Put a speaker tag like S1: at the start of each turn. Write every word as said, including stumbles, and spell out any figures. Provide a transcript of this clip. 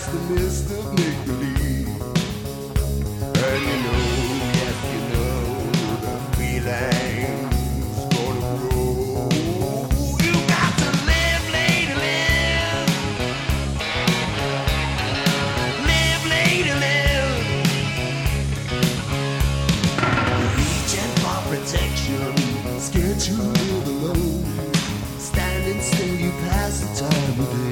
S1: past the mist of make-believe. And you know, yes, you know, the feeling's gonna grow. You got to live, lady, live. Live, lady, live. Reaching for protection, scared to live alone. Standing still, you pass the time of day.